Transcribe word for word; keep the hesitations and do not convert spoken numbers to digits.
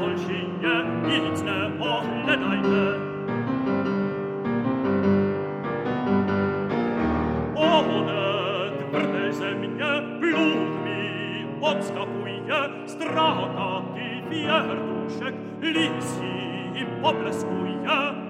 dalšíje, nic neohledajte. One tvrdé země bludmi odskakuje, strata ty wiertuszek lisí im pobleskuje.